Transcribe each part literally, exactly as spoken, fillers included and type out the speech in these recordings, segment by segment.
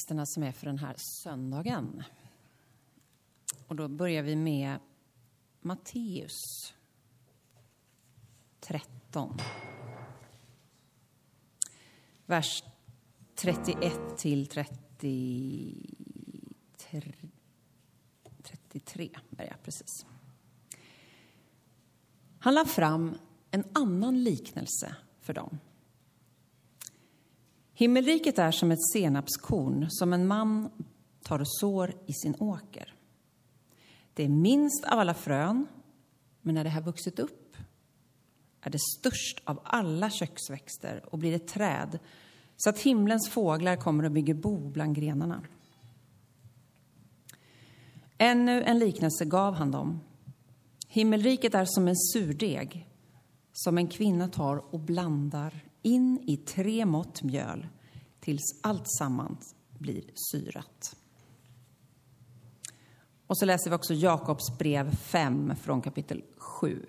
texterna som är för den här söndagen. Och då börjar vi med Matteus tretton. Vers trettioett till trettiotre. Börjar precis. Han la fram en annan liknelse för dem. Himmelriket är som ett senapskorn som en man tar och sår i sin åker. Det är minst av alla frön, men när det har vuxit upp är det störst av alla köksväxter och blir ett träd så att himlens fåglar kommer och bygger bo bland grenarna. Ännu en liknelse gav han dem. Himmelriket är som en surdeg som en kvinna tar och blandar in i tre mått mjöl tills allt sammans blir syrat. Och så läser vi också Jakobs brev fem från kapitel sju.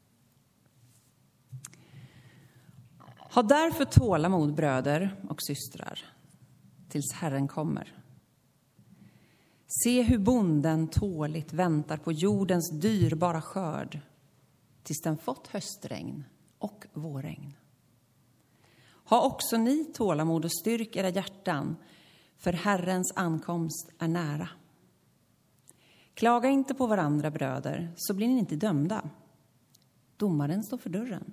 Ha därför tålamod, bröder och systrar, tills Herren kommer. Se hur bonden tåligt väntar på jordens dyrbara skörd tills den fått höstregn och vårregn. Ha också ni tålamod och styrk era hjärtan, för Herrens ankomst är nära. Klaga inte på varandra, bröder, så blir ni inte dömda. Domaren står för dörren.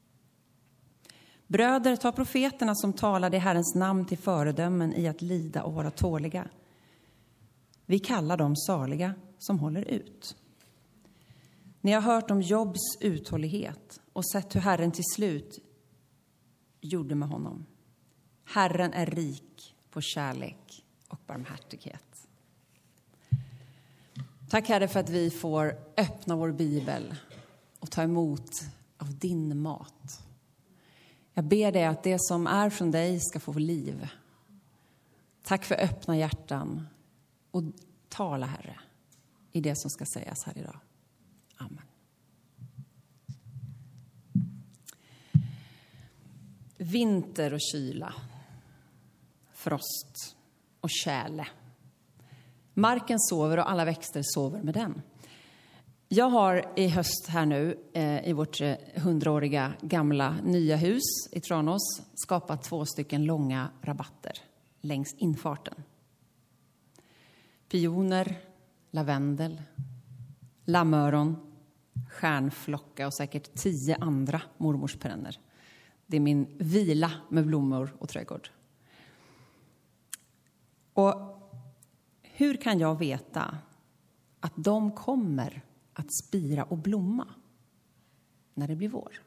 Bröder, ta profeterna som talade i Herrens namn till föredömen i att lida och vara tåliga. Vi kallar dem saliga som håller ut. Ni har hört om Jobs uthållighet och sett hur Herren till slut gjorde med honom. Herren är rik på kärlek och barmhärtighet. Tack, Herre, för att vi får öppna vår bibel och ta emot av din mat. Jag ber dig att det som är från dig ska få liv. Tack för öppna hjärtan och tala, Herre, i det som ska sägas här idag. Amen. Vinter och kyla, frost och tjäle. Marken sover och alla växter sover med den. Jag har i höst här nu eh, i vårt hundraåriga gamla nya hus i Tranås skapat två stycken långa rabatter längs infarten. Pioner, lavendel, lammöron, stjärnflocka och säkert tio andra mormorsperenner. Det är min vila med blommor och trädgård. Och hur kan jag veta att de kommer att spira och blomma när det blir vår?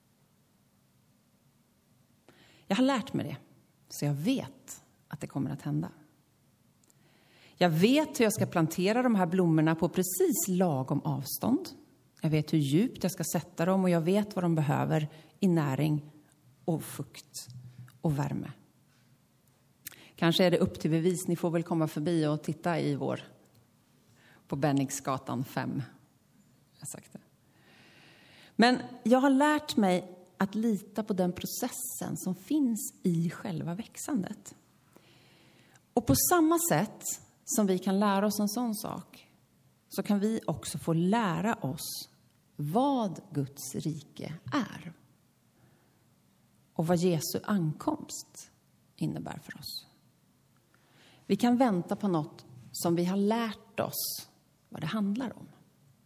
Jag har lärt mig det, så jag vet att det kommer att hända. Jag vet hur jag ska plantera de här blommorna på precis lagom avstånd. Jag vet hur djupt jag ska sätta dem och jag vet vad de behöver i näring och fukt och värme. Kanske är det upp till bevis. Ni får väl komma förbi och titta i vår på Benningsgatan fem. Jag har sagt det. Men jag har lärt mig att lita på den processen som finns i själva växandet. Och på samma sätt som vi kan lära oss en sån sak, så kan vi också få lära oss vad Guds rike är. Och vad Jesu ankomst innebär för oss. Vi kan vänta på något som vi har lärt oss vad det handlar om.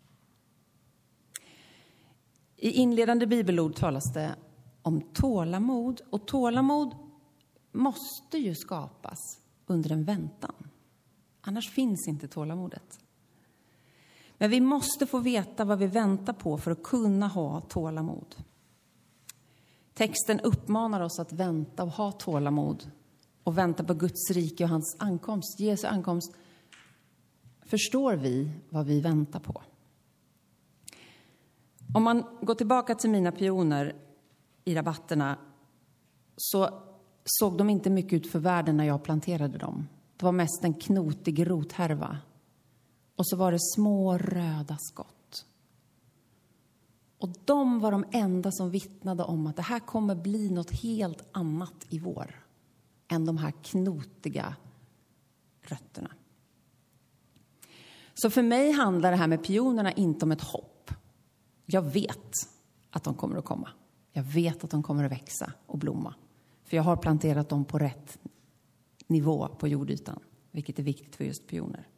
I inledande bibelord talas det om tålamod. Och tålamod måste ju skapas under en väntan. Annars finns inte tålamodet. Men vi måste få veta vad vi väntar på för att kunna ha tålamod. Texten uppmanar oss att vänta och ha tålamod. Och vänta på Guds rike och hans ankomst. Jesu ankomst. Förstår vi vad vi väntar på? Om man går tillbaka till mina pioner i rabatterna, så såg de inte mycket ut för världen när jag planterade dem. Det var mest en knotig rothärva. Och så var det små röda skott. Och de var de enda som vittnade om att det här kommer bli något helt annat i vår än de här knotiga rötterna. Så för mig handlar det här med pionerna inte om ett hopp. Jag vet att de kommer att komma. Jag vet att de kommer att växa och blomma. För jag har planterat dem på rätt nivå på jordytan. Vilket är viktigt för just pioner.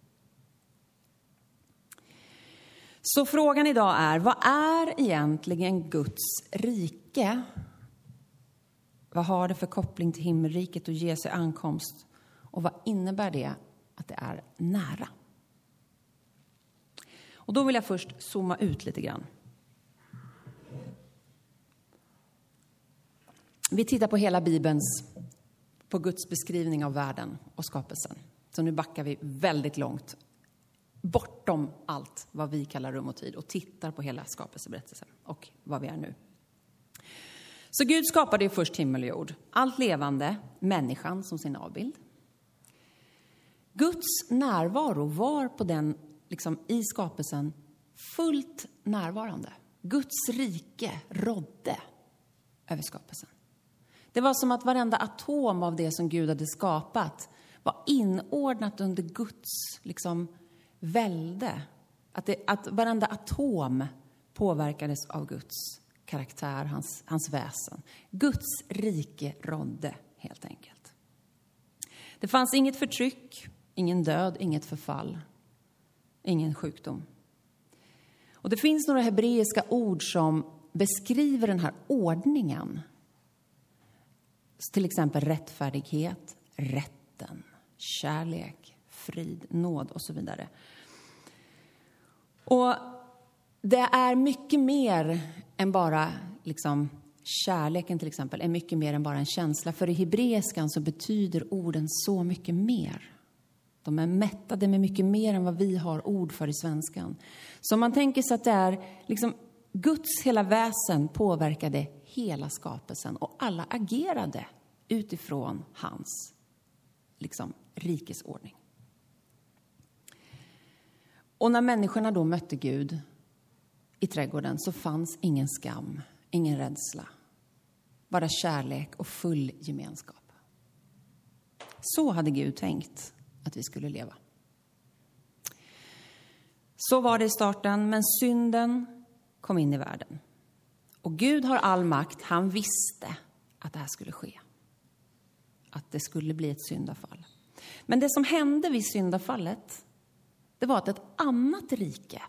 Så frågan idag är, vad är egentligen Guds rike? Vad har det för koppling till himmelriket och Jesu ankomst? Och vad innebär det att det är nära? Och då vill jag först zooma ut lite grann. Vi tittar på hela Bibelns, på Guds beskrivning av världen och skapelsen. Så nu backar vi väldigt långt bortom allt vad vi kallar rum och tid och tittar på hela skapelseberättelsen och vad vi är nu. Så Gud skapade ju först himmel och jord. Allt levande, människan som sin avbild. Guds närvaro var på den, liksom i skapelsen, fullt närvarande. Guds rike rådde över skapelsen. Det var som att varenda atom av det som Gud hade skapat var inordnat under Guds liksom, välde. Att, det, att varenda atom påverkades av Guds karaktär, hans, hans väsen. Guds rike rådde helt enkelt. Det fanns inget förtryck, ingen död, inget förfall, ingen sjukdom. Och det finns några hebreiska ord som beskriver den här ordningen. Till exempel rättfärdighet, rätten, kärlek, frid, nåd och så vidare. Och det är mycket mer än bara liksom, kärleken till exempel är mycket mer än bara en känsla. För i hebreiskan så betyder orden så mycket mer. De är mättade med mycket mer än vad vi har ord för i svenskan. Så man tänker sig att det är liksom, Guds hela väsen påverkade hela skapelsen och alla agerade utifrån hans liksom, rikesordning. Och när människorna då mötte Gud i trädgården så fanns ingen skam, ingen rädsla. Bara kärlek och full gemenskap. Så hade Gud tänkt att vi skulle leva. Så var det i starten, men synden kom in i världen. Och Gud har all makt, han visste att det här skulle ske. Att det skulle bli ett syndafall. Men det som hände vid syndafallet, det var att ett annat rike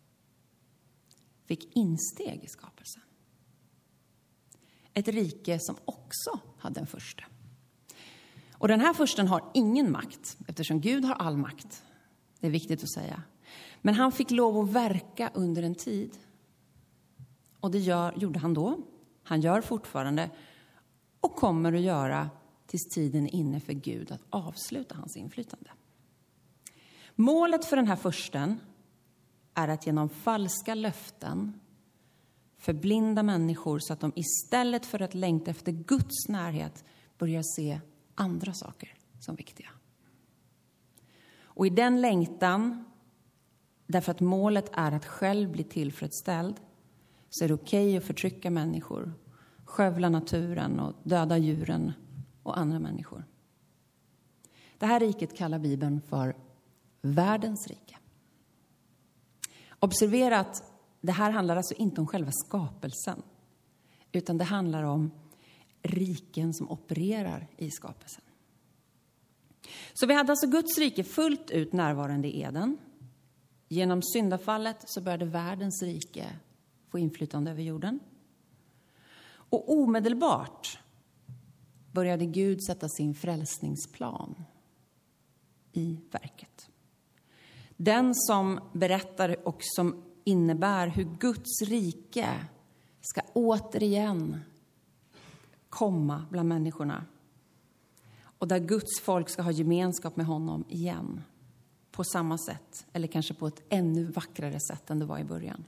fick insteg i skapelsen. Ett rike som också hade en första. Och den här försten har ingen makt, eftersom Gud har all makt. Det är viktigt att säga. Men han fick lov att verka under en tid. Och det gör, gjorde han då. Han gör fortfarande och kommer att göra tills tiden är inne för Gud att avsluta hans inflytande. Målet för den här försten är att genom falska löften förblinda människor så att de istället för att längta efter Guds närhet börjar se andra saker som viktiga. Och i den längtan, därför att målet är att själv bli tillfredsställd, så är det okej att förtrycka människor, skövla naturen och döda djuren och andra människor. Det här riket kallar Bibeln för världens rike. Observera att det här handlar alltså inte om själva skapelsen, utan det handlar om riken som opererar i skapelsen. Så vi hade alltså Guds rike fullt ut närvarande i Eden. Genom syndafallet så började världens rike få inflytande över jorden. Och omedelbart började Gud sätta sin frälsningsplan i verket. Den som berättar och som innebär hur Guds rike ska återigen komma bland människorna. Och där Guds folk ska ha gemenskap med honom igen. På samma sätt, eller kanske på ett ännu vackrare sätt än det var i början.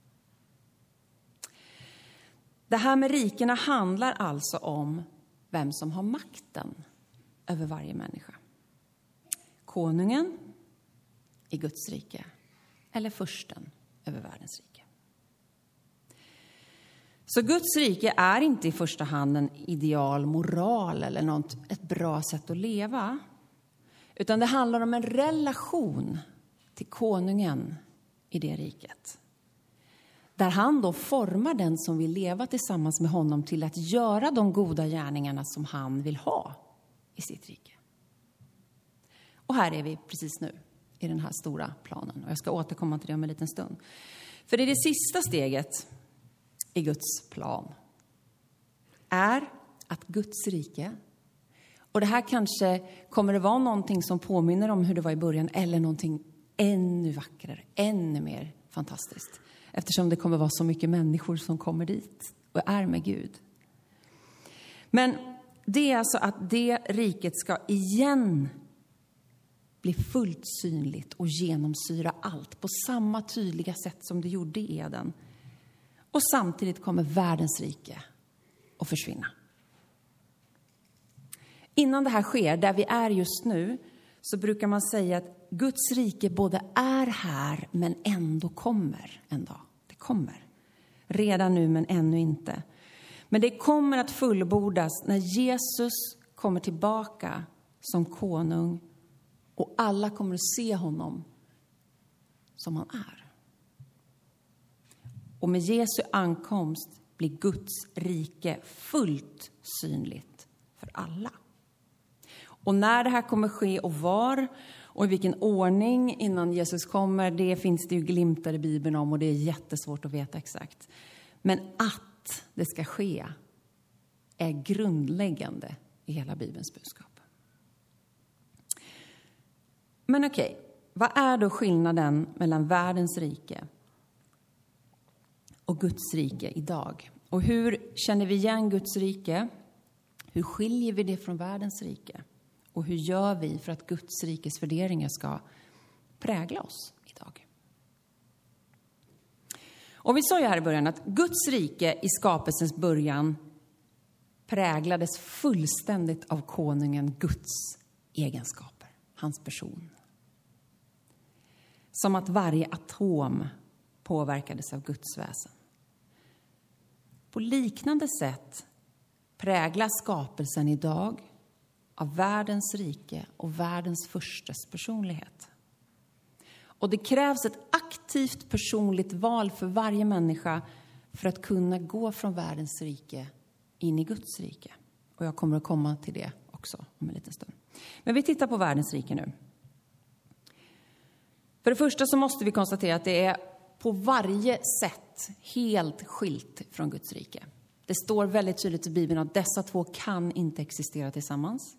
Det här med rikena handlar alltså om vem som har makten över varje människa. Konungen i Guds rike eller fursten över världens rike. Så Guds rike är inte i första hand en ideal moral eller något, ett bra sätt att leva. Utan det handlar om en relation till konungen i det riket. Där han då formar den som vill leva tillsammans med honom till att göra de goda gärningarna som han vill ha i sitt rike. Och här är vi precis nu i den här stora planen. Och jag ska återkomma till det om en liten stund. För det är det sista steget i Guds plan. Är att Guds rike, och det här kanske kommer det vara någonting som påminner om hur det var i början, eller någonting ännu vackrare, ännu mer fantastiskt. Eftersom det kommer vara så mycket människor som kommer dit och är med Gud. Men det är alltså att det riket ska igen bli fullt synligt och genomsyra allt på samma tydliga sätt som det gjorde i Eden. Och samtidigt kommer världens rike att försvinna. Innan det här sker, där vi är just nu, så brukar man säga att Guds rike både är här men ändå kommer en dag. Det kommer. Redan nu men ännu inte. Men det kommer att fullbordas när Jesus kommer tillbaka som konung och alla kommer att se honom som han är. Och med Jesu ankomst blir Guds rike fullt synligt för alla. Och när det här kommer ske och var och i vilken ordning innan Jesus kommer, det finns det ju glimtar i Bibeln om och det är jättesvårt att veta exakt. Men att det ska ske är grundläggande i hela Bibelns budskap. Men okej, vad är då skillnaden mellan världens rike och Guds rike idag? Och hur känner vi igen Guds rike? Hur skiljer vi det från världens rike? Och hur gör vi för att Guds rikes värderingar ska prägla oss idag? Och vi sa ju här i början att Guds rike i skapelsens början präglades fullständigt av konungen Guds egenskaper, hans person. Som att varje atom påverkades av Guds väsen. På liknande sätt präglas skapelsen idag av världens rike och världens förstes personlighet. Och det krävs ett aktivt personligt val för varje människa för att kunna gå från världens rike in i Guds rike. Och jag kommer att komma till det också om en liten stund. Men vi tittar på världens rike nu. För det första så måste vi konstatera att det är på varje sätt helt skilt från Guds rike. Det står väldigt tydligt i Bibeln att dessa två kan inte existera tillsammans.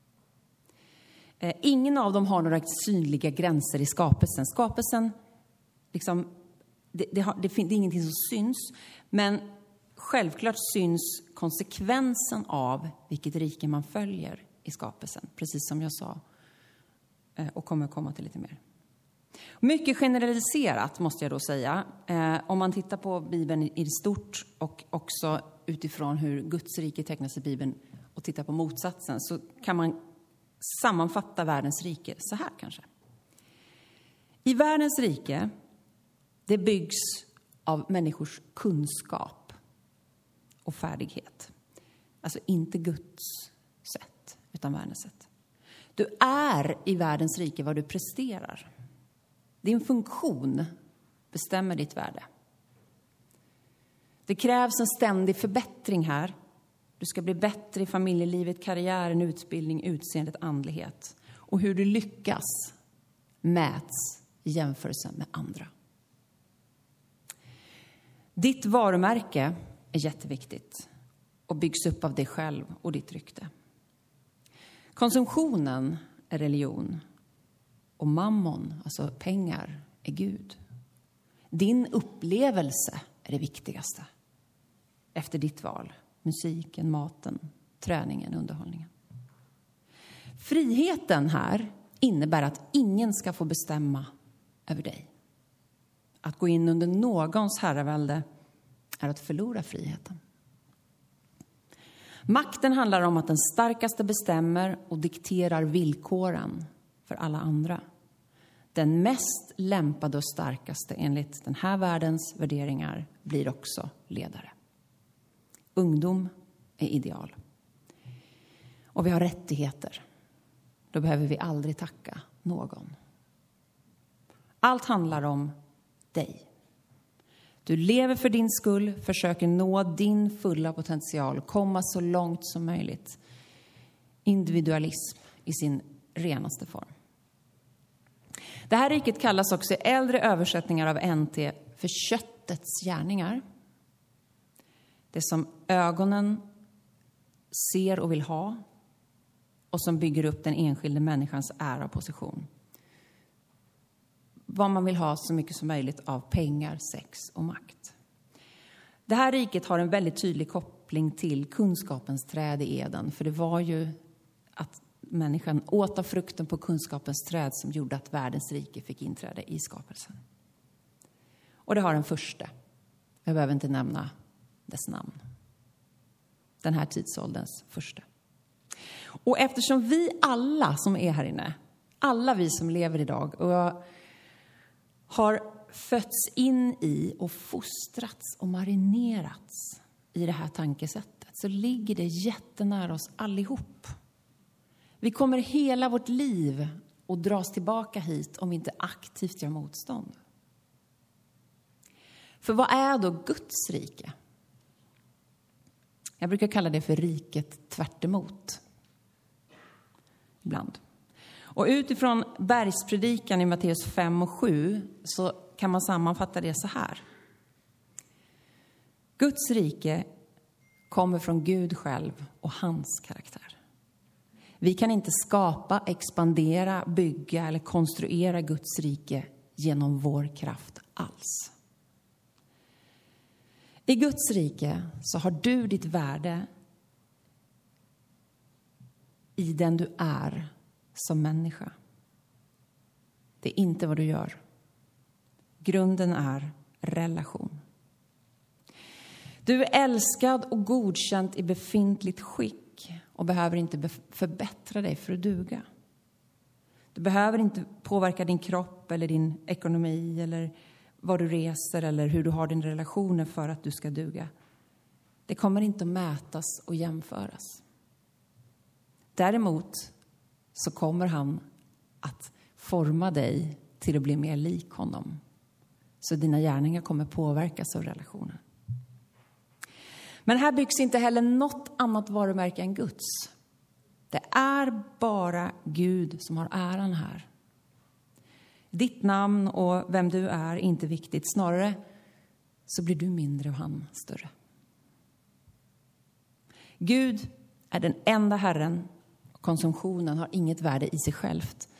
Ingen av dem har några synliga gränser i skapelsen. Skapelsen, liksom, det, det, har, det, det är ingenting som syns. Men självklart syns konsekvensen av vilket rike man följer i skapelsen. Precis som jag sa. Och kommer komma till lite mer. Mycket generaliserat måste jag då säga. Eh, om man tittar på Bibeln i, i stort och också utifrån hur Guds rike tecknas i Bibeln och tittar på motsatsen, så kan man sammanfatta världens rike så här kanske. I världens rike, det byggs av människors kunskap och färdighet. Alltså inte Guds sätt, utan världens sätt. Du är i världens rike vad du presterar. Din funktion bestämmer ditt värde. Det krävs en ständig förbättring här. Du ska bli bättre i familjelivet, karriären, utbildning, utseendet, andlighet. Och hur du lyckas mäts i jämförelse med andra. Ditt varumärke är jätteviktigt och byggs upp av dig själv och ditt rykte. Konsumtionen är religion. Och mammon, alltså pengar, är Gud. Din upplevelse är det viktigaste. Efter ditt val. Musiken, maten, träningen, underhållningen. Friheten här innebär att ingen ska få bestämma över dig. Att gå in under någons herravälde är att förlora friheten. Makten handlar om att den starkaste bestämmer och dikterar villkoren för alla andra. Den mest lämpade och starkaste enligt den här världens värderingar blir också ledare. Ungdom är ideal. Och vi har rättigheter. då behöver vi aldrig tacka någon. Allt handlar om dig. Du lever för din skull, försöker nå din fulla potential, komma så långt som möjligt. Individualism i sin renaste form. Det här riket kallas också i äldre översättningar av N T för köttets gärningar. Det som ögonen ser och vill ha och som bygger upp den enskilde människans ära och position. Vad man vill ha så mycket som möjligt av pengar, sex och makt. Det här riket har en väldigt tydlig koppling till kunskapens träd i Eden. För det var ju att människan åt av frukten på kunskapens träd som gjorde att världens rike fick inträde i skapelsen. Och det har en första. Jag behöver inte nämna dess namn. Den här tidsålderns första. Och eftersom vi alla som är här inne, alla vi som lever idag och har fötts in i och fostrats och marinerats i det här tankesättet, så ligger det jättenära oss allihop. Vi kommer hela vårt liv att dras tillbaka hit om vi inte aktivt gör motstånd. För vad är då Guds rike? Jag brukar kalla det för riket tvärt emot. Ibland. Och utifrån bergspredikan i Matteus fem och sju så kan man sammanfatta det så här. Guds rike kommer från Gud själv och hans karaktär. Vi kan inte skapa, expandera, bygga eller konstruera Guds rike genom vår kraft alls. I Guds rike så har du ditt värde i den du är som människa. Det är inte vad du gör. Grunden är relation. Du är älskad och godkänd i befintligt skick och behöver inte förbättra dig för att duga. Du behöver inte påverka din kropp eller din ekonomi eller vad du reser eller hur du har din relationer för att du ska duga. Det kommer inte att mätas och jämföras. Däremot så kommer han att forma dig till att bli mer lik honom. Så dina gärningar kommer påverkas av relationen. Men här byggs inte heller något annat varumärke än Guds. Det är bara Gud som har äran här. Ditt namn och vem du är är inte viktigt. Snarare så blir du mindre och han större. Gud är den enda Herren. Konsumtionen har inget värde i sig självt.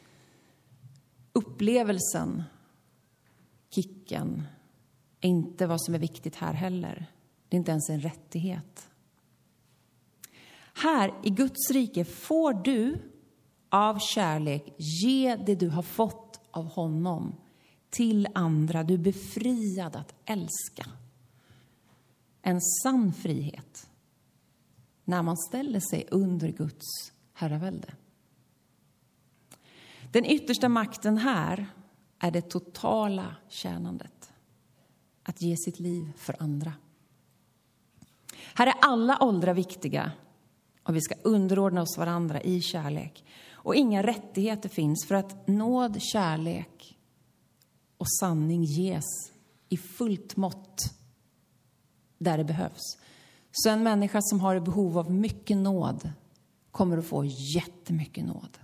Upplevelsen, kicken, är inte vad som är viktigt här heller. Det är inte ens en rättighet. Här i Guds rike får du av kärlek ge det du har fått av honom till andra. Du är befriad att älska. En sann frihet när man ställer sig under Guds herravälde. Den yttersta makten här är det totala tjänandet. Att ge sitt liv för andra. Här är alla åldrar viktiga och vi ska underordna oss varandra i kärlek. Och inga rättigheter finns för att nåd, kärlek och sanning ges i fullt mått där det behövs. Så en människa som har behov av mycket nåd kommer att få jättemycket nåd.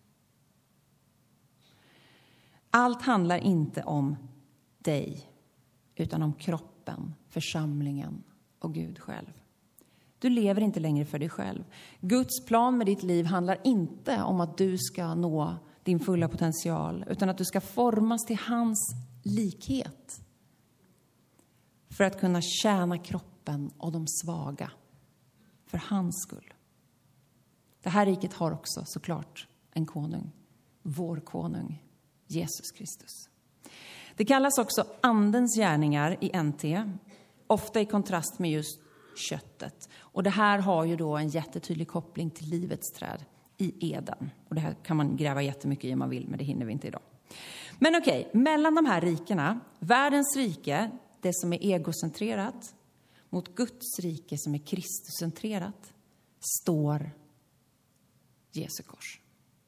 Allt handlar inte om dig utan om kroppen, församlingen och Gud själv. Du lever inte längre för dig själv. Guds plan med ditt liv handlar inte om att du ska nå din fulla potential utan att du ska formas till hans likhet för att kunna tjäna kroppen och de svaga för hans skull. Det här riket har också såklart en konung, vår konung, Jesus Kristus. Det kallas också andens gärningar i N T, ofta i kontrast med just köttet. Och det här har ju då en jättetydlig koppling till livets träd i Eden. Och det här kan man gräva jättemycket i om man vill, men det hinner vi inte idag. Men okej, mellan de här rikena, världens rike, det som är egocentrerat, mot Guds rike som är Kristuscentrerat, står Jesu kors.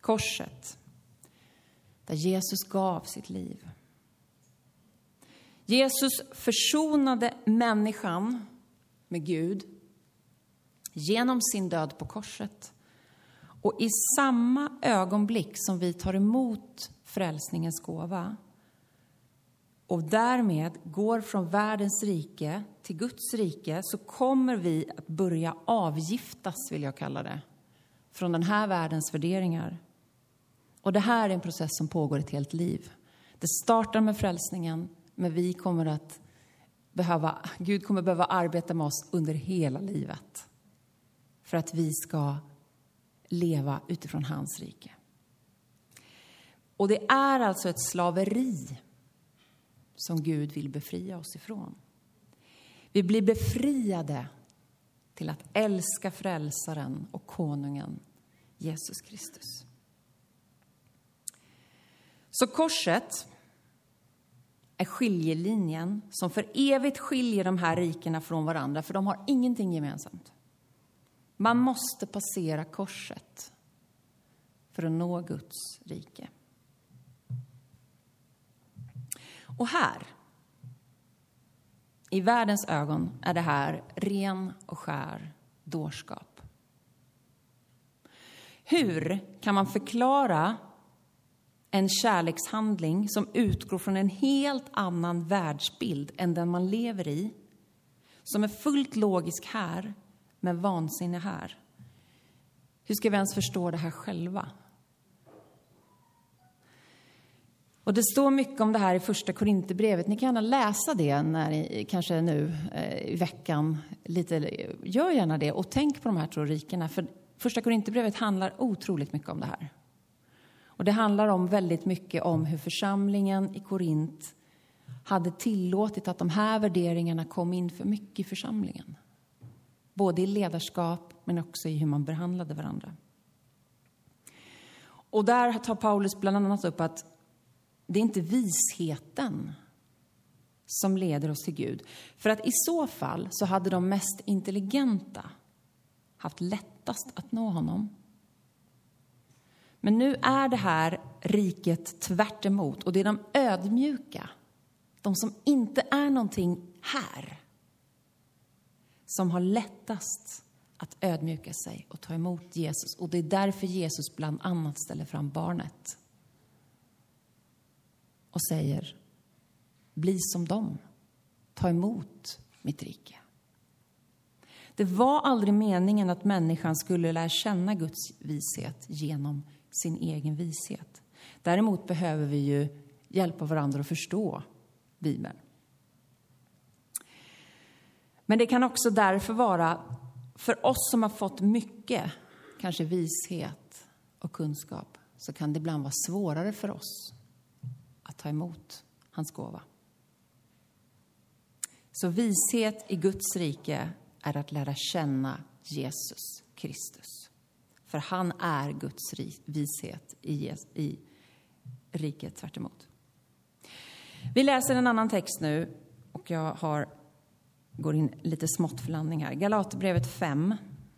Korset, där Jesus gav sitt liv. Jesus försonade människan med Gud genom sin död på korset. Och i samma ögonblick som vi tar emot frälsningens gåva och därmed går från världens rike till Guds rike, så kommer vi att börja avgiftas, vill jag kalla det, från den här världens värderingar. Och det här är en process som pågår ett helt liv. Det startar med frälsningen, men vi kommer att behöva, Gud kommer behöva arbeta med oss under hela livet för att vi ska leva utifrån hans rike. Och det är alltså ett slaveri som Gud vill befria oss ifrån. Vi blir befriade till att älska frälsaren och konungen Jesus Kristus. Så korset är skiljelinjen som för evigt skiljer de här rikena från varandra, för de har ingenting gemensamt. Man måste passera korset för att nå Guds rike. Och här, i världens ögon, är det här ren och skär dårskap. Hur kan man förklara en kärlekshandling som utgår från en helt annan världsbild än den man lever i, som är fullt logisk här, men vansinne här? Hur ska vi ens förstå det här själva? Och det står mycket om det här i första Korinthierbrevet. Ni kan gärna läsa det när ni, kanske nu eh, i veckan. Lite, gör gärna det och tänk på de här två rikena. För första Korinthierbrevet handlar otroligt mycket om det här. Och det handlar om väldigt mycket om hur församlingen i Korint hade tillåtit att de här värderingarna kom in för mycket i församlingen. Både i ledarskap men också i hur man behandlade varandra. Och där tar Paulus bland annat upp att det är inte visheten som leder oss till Gud. För att i så fall så hade de mest intelligenta haft lättast att nå honom. Men nu är det här riket tvärt emot. Och det är de ödmjuka, de som inte är någonting här, som har lättast att ödmjuka sig och ta emot Jesus. Och det är därför Jesus bland annat ställer fram barnet och säger: bli som dem, ta emot mitt rike. Det var aldrig meningen att människan skulle lära känna Guds vishet genom sin egen vishet. Däremot behöver vi ju hjälpa varandra att förstå Bibeln. Men det kan också därför vara, för oss som har fått mycket, kanske vishet och kunskap, så kan det ibland vara svårare för oss att ta emot hans gåva. Så vishet i Guds rike är att lära känna Jesus Kristus. För han är Guds vishet i, i riket tvärt emot. Vi läser en annan text nu och jag har, går in lite smått för landning här. Galaterbrevet fem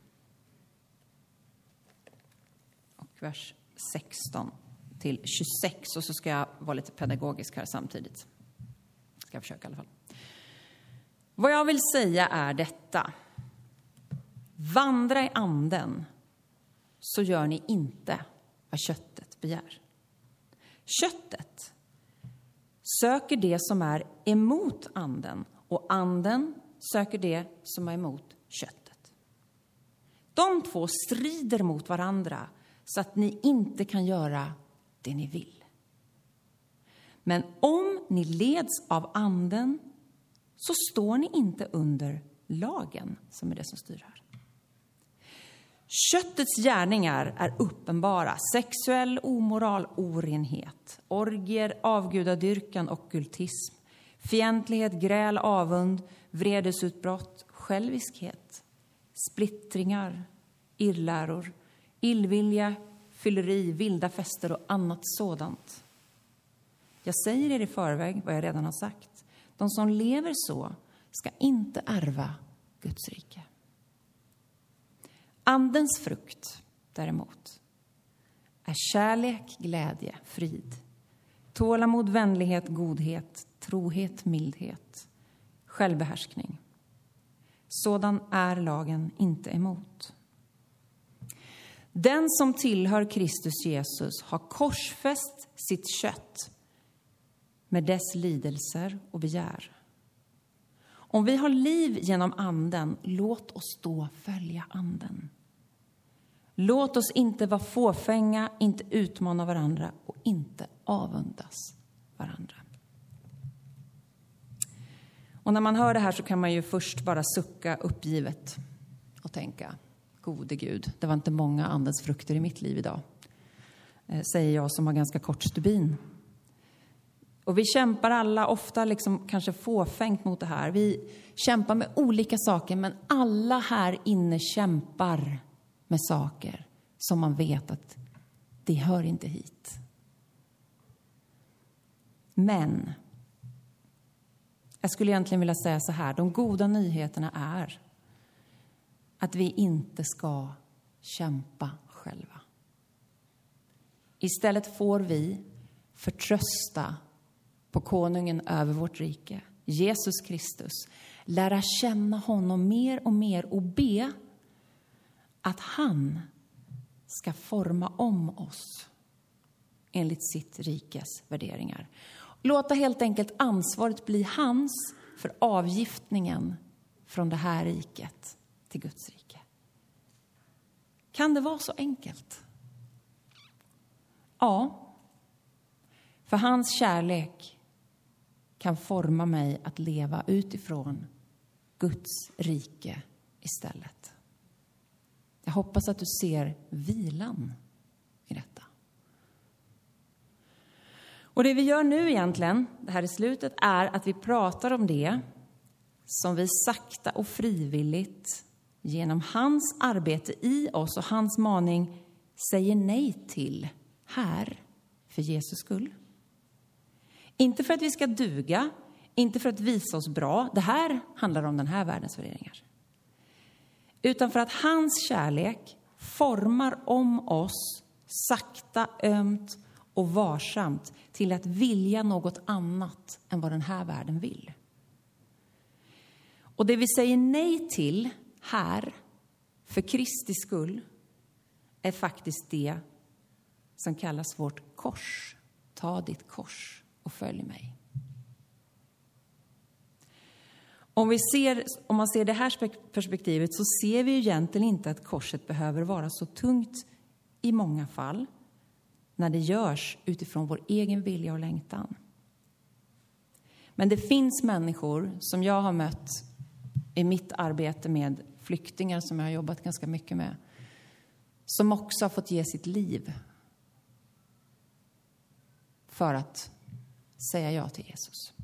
och vers sexton till tjugosex. Och så ska jag vara lite pedagogisk här samtidigt. Ska jag försöka i alla fall. Vad jag vill säga är detta: vandra i anden, så gör ni inte vad köttet begär. Köttet söker det som är emot anden, och anden söker det som är emot köttet. De två strider mot varandra så att ni inte kan göra det ni vill. Men om ni leds av anden, så står ni inte under lagen, som är det som styr här. Köttets gärningar är uppenbara: sexuell omoral, orenhet, orgier, avgudadyrkan, ockultism, fientlighet, gräl, avund, vredesutbrott, själviskhet, splittringar, irrläror, illvilja, fylleri, vilda fester och annat sådant. Jag säger er i förväg vad jag redan har sagt: de som lever så ska inte ärva Guds rike. Andens frukt däremot är kärlek, glädje, frid, tålamod, vänlighet, godhet, trohet, mildhet, självbehärskning. Sådan är lagen inte emot. Den som tillhör Kristus Jesus har korsfäst sitt kött med dess lidelser och begär. Om vi har liv genom anden, låt oss då följa anden. Låt oss inte vara fåfänga, inte utmana varandra och inte avundas varandra. Och när man hör det här så kan man ju först bara sucka uppgivet och tänka, gode Gud, det var inte många andens frukter i mitt liv idag, säger jag som har ganska kort stubin. Och vi kämpar alla ofta liksom kanske fåfängt mot det här. Vi kämpar med olika saker, men alla här inne kämpar med saker som man vet att det hör inte hit. Men jag skulle egentligen vilja säga så här, de goda nyheterna är att vi inte ska kämpa själva. Istället får vi förtrösta på konungen över vårt rike, Jesus Kristus, lära känna honom mer och mer och be att han ska forma om oss enligt sitt rikes värderingar. Låta helt enkelt ansvaret bli hans för avgiftningen från det här riket till Guds rike. Kan det vara så enkelt? Ja, för hans kärlek kan forma mig att leva utifrån Guds rike istället. Jag hoppas att du ser vilan i detta. Och det vi gör nu egentligen, det här i slutet, är att vi pratar om det som vi sakta och frivilligt genom hans arbete i oss och hans maning säger nej till här för Jesus skull. Inte för att vi ska duga, inte för att visa oss bra. Det här handlar om den här världens värderingar. Utan för att hans kärlek formar om oss sakta, ömt och varsamt till att vilja något annat än vad den här världen vill. Och det vi säger nej till här för Kristi skull är faktiskt det som kallas vårt kors. Ta ditt kors och följ mig. Om, vi ser, om man ser det här perspektivet så ser vi ju egentligen inte att korset behöver vara så tungt i många fall när det görs utifrån vår egen vilja och längtan. Men det finns människor som jag har mött i mitt arbete med flyktingar som jag har jobbat ganska mycket med, som också har fått ge sitt liv för att säga ja till Jesus.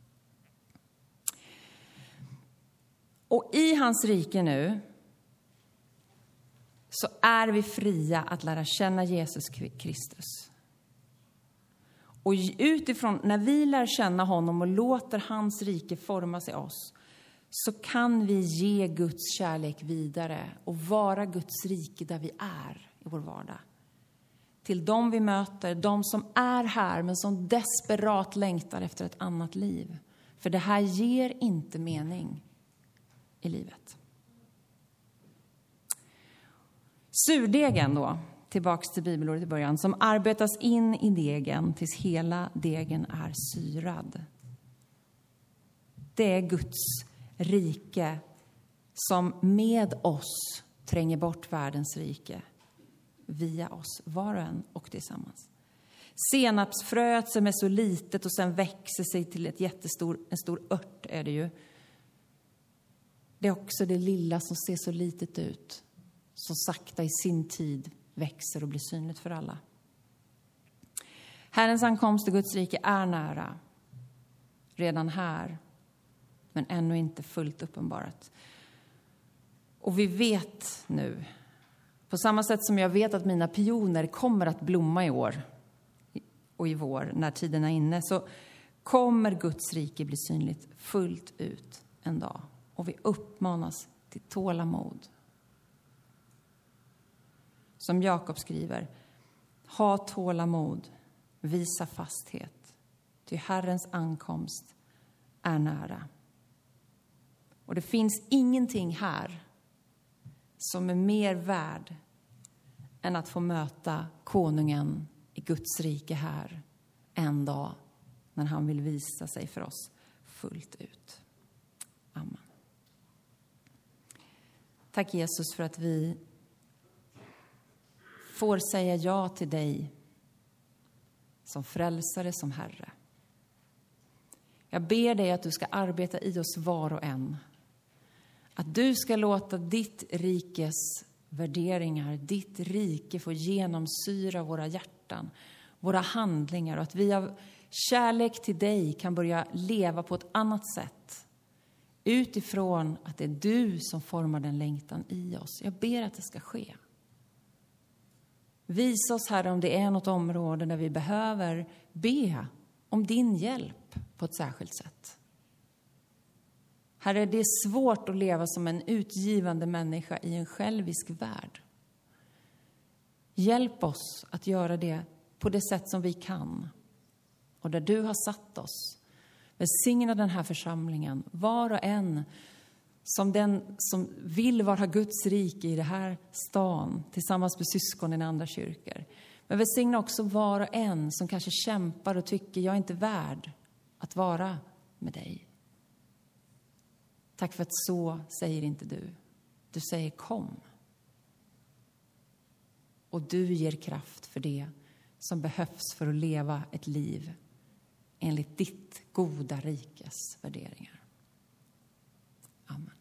Och i hans rike nu så är vi fria att lära känna Jesus Kristus. Och utifrån, när vi lär känna honom och låter hans rike formas i oss, så kan vi ge Guds kärlek vidare och vara Guds rike där vi är i vår vardag. Till de vi möter, de som är här men som desperat längtar efter ett annat liv. För det här ger inte mening i livet. Surdegen då, tillbaks till bibelordet i början, som arbetas in i degen tills hela degen är syrad. Det är Guds rike som med oss tränger bort världens rike via oss, var och en och tillsammans. Senapsfröet som är så litet och sen växer sig till ett jättestor, en stor ört är det ju. Det är också det lilla som ser så litet ut, som sakta i sin tid växer och blir synligt för alla. Herrens ankomst till Guds rike är nära, redan här, men ännu inte fullt uppenbarat. Och vi vet nu, på samma sätt som jag vet att mina pioner kommer att blomma i år och i vår, när tiden är inne, så kommer Guds rike bli synligt fullt ut en dag. Och vi uppmanas till tålamod. Som Jakob skriver, Ha tålamod, visa fasthet, ty Herrens ankomst är nära. Och det finns ingenting här som är mer värd än att få möta konungen i Guds rike här en dag när han vill visa sig för oss fullt ut. Amen. Tack Jesus för att vi får säga ja till dig som frälsare, som Herre. Jag ber dig att du ska arbeta i oss var och en. Att du ska låta ditt rikes värderingar, ditt rike få genomsyra våra hjärtan, våra handlingar. Och att vi av kärlek till dig kan börja leva på ett annat sätt. Utifrån att det är du som formar den längtan i oss. Jag ber att det ska ske. Visa oss, Herre, om det är något område där vi behöver be om din hjälp på ett särskilt sätt. Herre, det är svårt att leva som en utgivande människa i en självisk värld. Hjälp oss att göra det på det sätt som vi kan. Och där du har satt oss. Välsigna den här församlingen, var och en som den som vill vara Guds rike i det här stan tillsammans med syskon i andra kyrkor. Men välsigna också var och en som kanske kämpar och tycker jag är inte värd att vara med dig. Tack för att så säger inte du. Du säger kom. Och du ger kraft för det som behövs för att leva ett liv enligt ditt goda rikes värderingar. Amen.